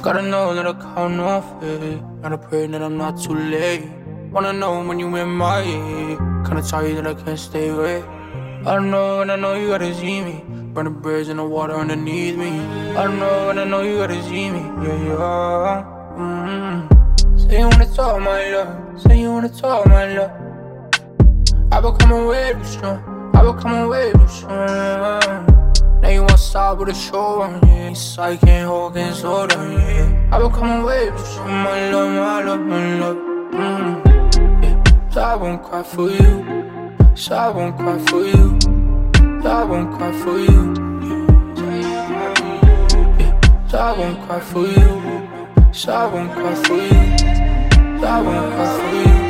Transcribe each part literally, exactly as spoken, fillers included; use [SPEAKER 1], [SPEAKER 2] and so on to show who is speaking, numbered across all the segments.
[SPEAKER 1] Gotta know that I count off it. Gotta pray that I'm not too late. Wanna know when you in my way. Kinda tired that I can't stay away. I know and I know you gotta see me. Burn the bridge in the water underneath me. I know and I know you gotta see me. Yeah, yeah. Mm-hmm. Say you wanna talk my love. Say you wanna talk my love. I become away too strong. I become away too strong. Now you want stop with a show on, yeah. So I can't hold against hold on, yeah. I become away too strong. My love, my love, my love. Mm-hmm. Yeah. So I won't cry for you. So I won't cry for you. So I won't cry for you. Yeah. So I won't cry for you. So I won't cry for you. So I won't cry for you.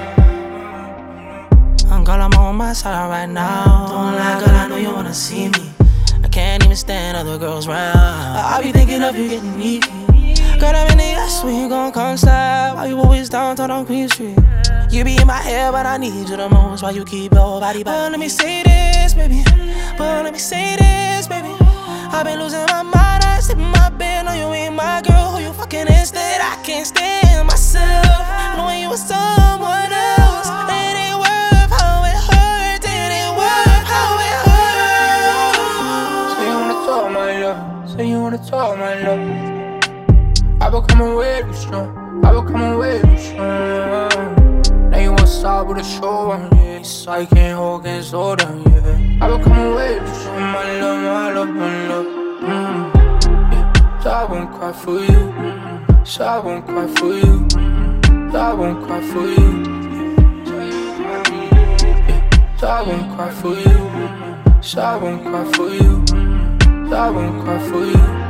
[SPEAKER 2] Girl, I'm on my side right now. Don't lie, girl, I know you wanna see me. I can't even stand other girls round. I be thinking of you getting needy. Girl, I'm in the ass when you gon' come slide. Why you always downtown on Queen Street? You be in my head, but I need you the most. Why you keep your body back? But let me say this, baby. But let me say this, baby. I've been losing my mind. I sleep in my bed. No, you ain't my girl. Who you fucking instead? I can't stand myself knowing you with someone else. It ain't worth how it hurts. It ain't worth how it hurts.
[SPEAKER 1] Say you wanna talk my love. Say you wanna talk my love. I become away too strong. I become away too strong. Now you want stop with a show on, yeah. So I can't hold against hold on, yeah. I become away too strong. My love, my love, my love. Mm-hmm. Yeah. So I won't cry for you. Mm-hmm. So I won't cry for you. Mm-hmm. So I won't cry for you. Yeah. So I won't cry for you. Mm-hmm. So I won't cry for you. Mm-hmm. So I won't cry for you.